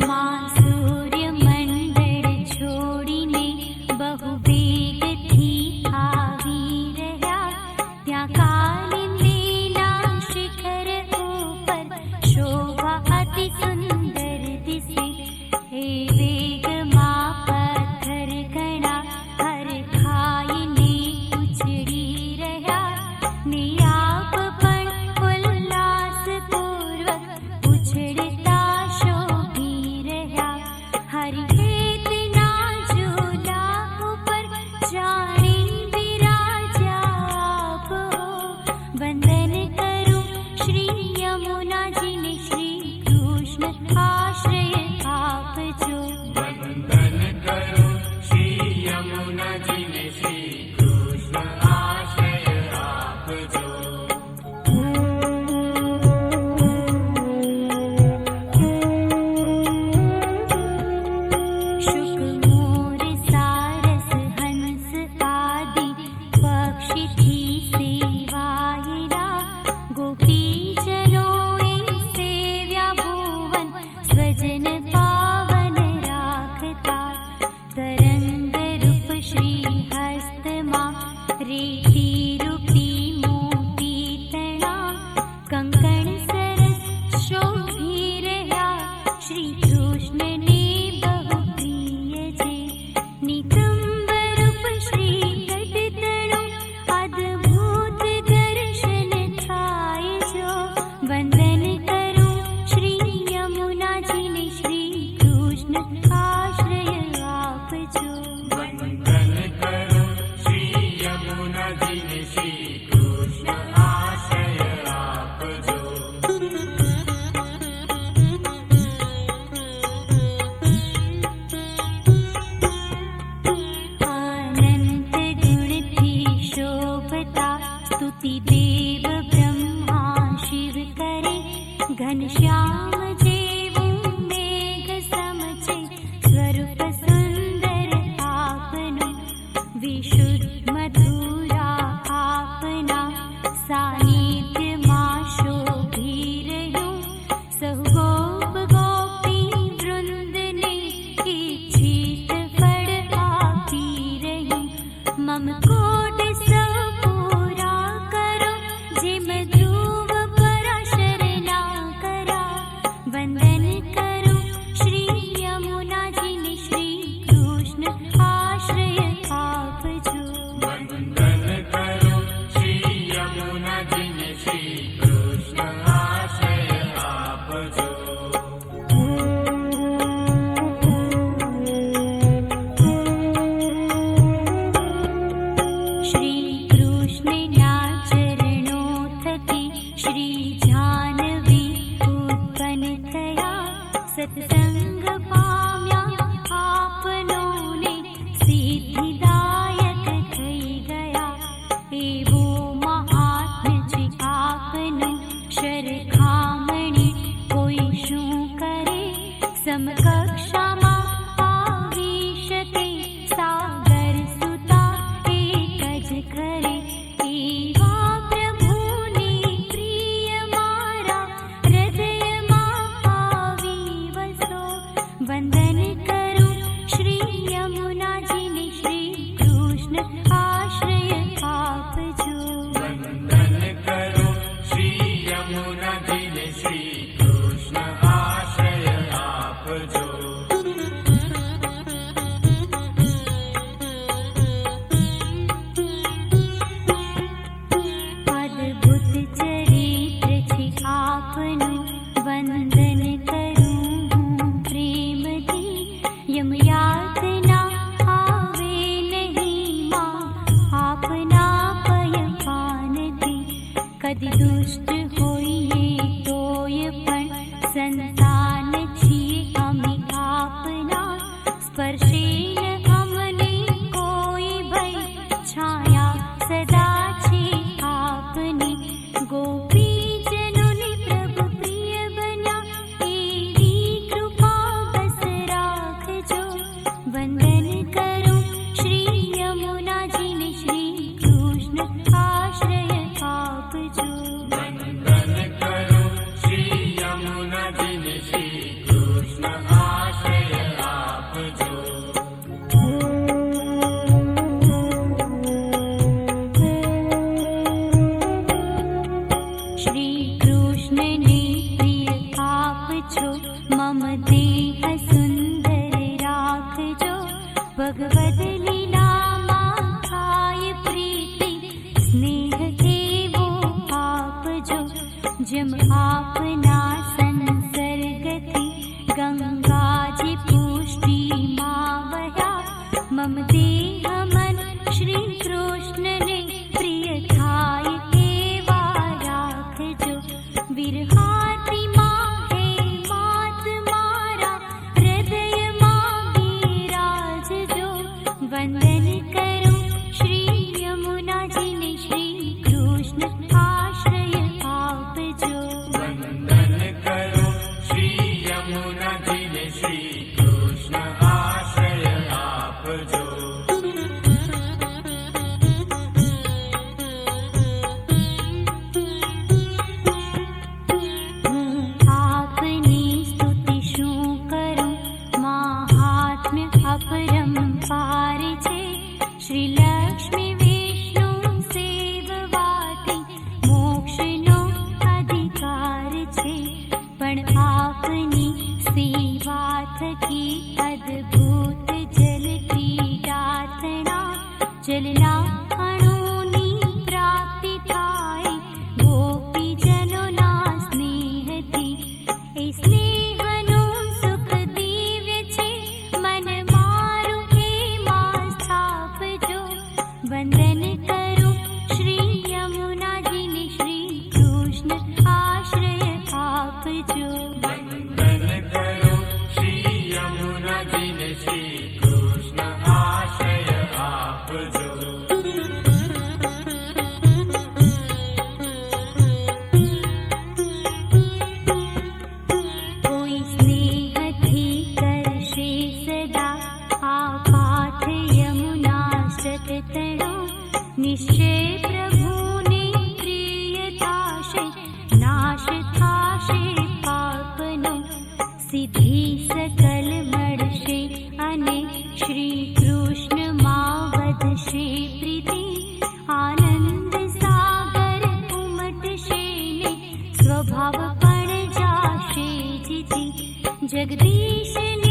वंदन करो श्री यमुना जिन श्री कृष्ण मम देह सुंदर राखजो। भगवद लीला माय प्रीति स्नेह एवो आपजो। जम आपना संसर्गति गंगा जी पुष्टि मावया। मम देह मन श्री कृष्ण ने प्रिय थाय एवा राखजो। विरहाति माहे मात मारा हृदय मां विराजजो। वंदन करो श्री यमुना जी ने श्री कृष्ण आश्रय आपजो। वंदन करो श्री यमुना जी ने श्री कृष्ण आश्रय आपजो। आपनी स्तुति शू करूं महात्म्य अपरंपार छे। श्री लक्ष्मी विष्णु सेववाती मोक्षनो अधिकार छे। पण आपनी सेवा थकी अद्भुत जल क्रीडार्थना जलना अणुनी प्राप्ति थाय। गोपीजनोना स्नेहथी ए स्नेहનું સુખ દિવ્ય છે। મન મારું એમાં સ્થાપજો। વંદન કરું શ્રી યમુનાજીને શ્રી કૃષ્ણ આશ્રય આપજો। वंदन करो श्री यमुना जी ने श्री कृष्ण आश्रय आपजो। કોઈ સ્નેહથી કરશે સદા આ પાથ યમુના સતતણો। નિશ્ચય પ્રભુને પ્રિય થાશે નાશ થાશે પાપનો। સિદ્ધિ સકલ મળશે અને શ્રી કૃષ્ણ માં વધશે પ્રીતિ। આનંદ સાગર ઉમટશે ને સ્વભાવ પણ જાશે જીતી। જગદીશ